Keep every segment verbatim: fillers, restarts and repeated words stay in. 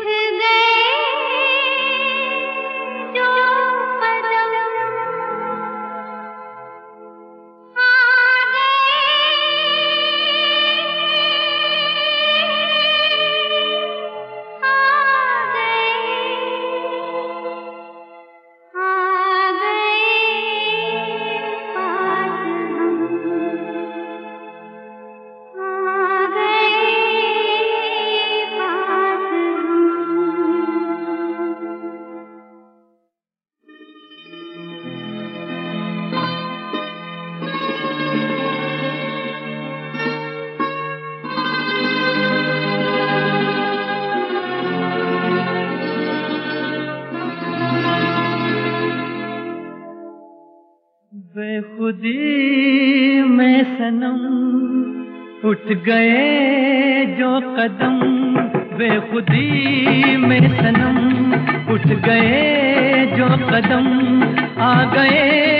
बेखुदी में सनम उठ गए जो कदम, बेखुदी में सनम उठ गए जो कदम, आ गए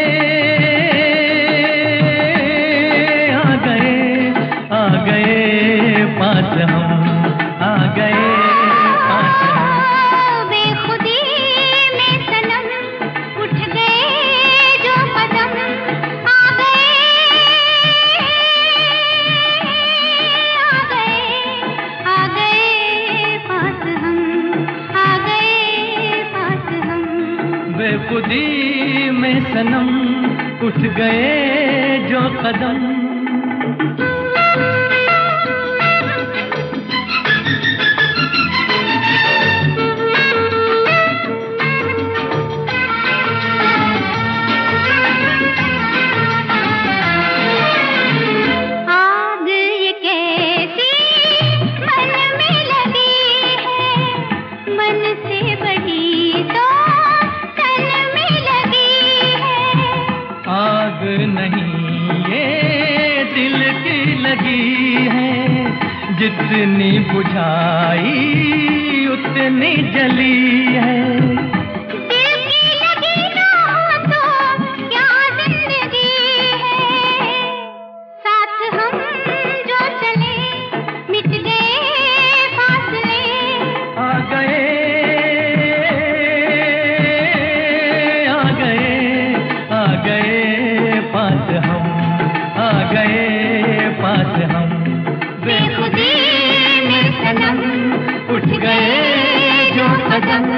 आ गए आ गए पास हम, आ गए पास हम। बेखुदी में सनम उठ गए जो कदम, आ गए आ गए आ गए पास हम, आ गए पास हम। बेखुदी में सनम उठ गए जो कदम। नहीं ये दिल की लगी है, जितनी बुझाई उतनी जली है। दिल की लगी ना हो तो क्या जिंदगी है, साथ हम जो चले मिट गए फासले, आ गए आ गए आ गए पास हम, आ गए पास हम। बेखुदी में सनम उठ गए जो कदम।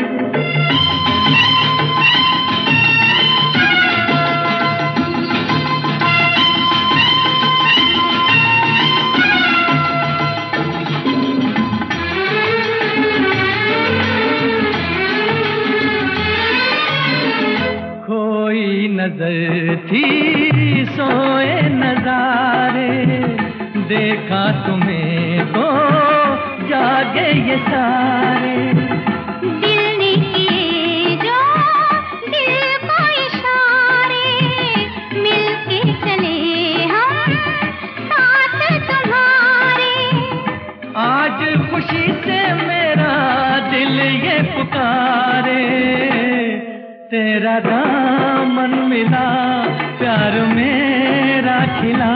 खोई नजर थी सोए नजारे, देखा तुम्हें तो जागे ये सारे। दिल ने किए जो दिल को इशारे, मिलके चले हम साथ तुम्हारे। आज खुशी से मेरा दिल ये पुकारे, तेरा दामन मिला प्यार मेरा खिला।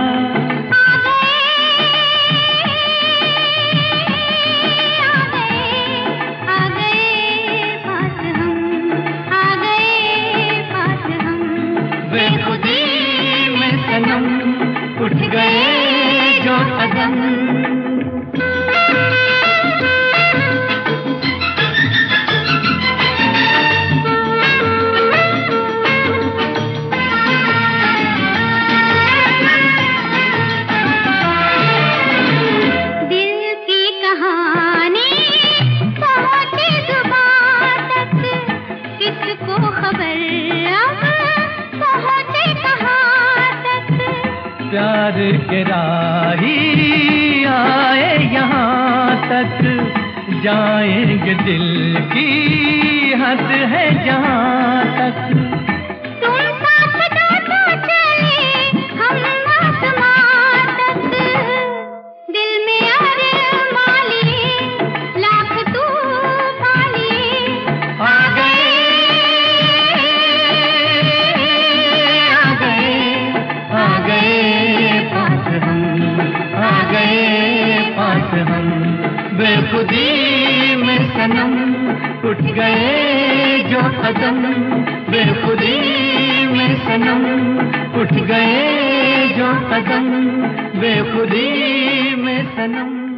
बेखुदी में सनम उठ गए जो कदम। प्यार के राही आए यहाँ तक, जाएंगे दिल की हद है जहाँ तक। तुम साथ दो तो चले हम आसमां तक, दिल में अरमां लिए लाख तूफान लिए, आ गए आ गए आ गए पास हम, आ गए पास हम। बेखुदी में सनम, उठ गए जो कदम बेखुदी में सनम, उठ गए जो कदम बेखुदी में सनम।